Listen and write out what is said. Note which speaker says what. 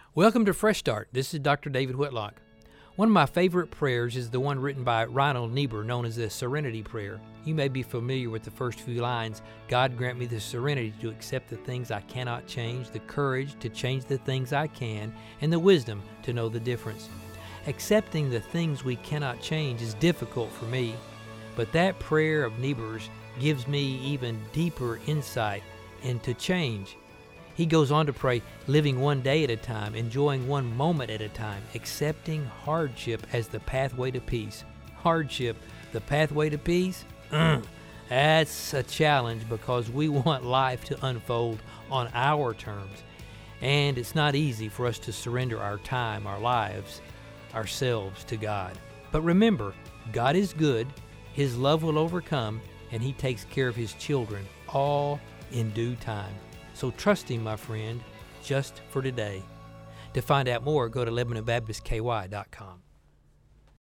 Speaker 1: Welcome to Fresh Start. This is Dr. David Whitlock. One of my favorite prayers is the one written by Reinhold Niebuhr, known as the Serenity Prayer. You may be familiar with the first few lines. God grant me the serenity to accept the things I cannot change, the courage to change the things I can, and the wisdom to know the difference. Accepting the things we cannot change is difficult for me, but that prayer of Niebuhr's gives me even deeper insight into change. He goes on to pray, living one day at a time, enjoying one moment at a time, accepting hardship as the pathway to peace. Hardship, the pathway to peace? That's a challenge because we want life to unfold on our terms. And it's not easy for us to surrender our time, our lives, ourselves to God. But remember, God is good, His love will overcome, and He takes care of His children, all in due time. So trust Him, my friend, just for today. To find out more, go to LebanonBaptistKY.com.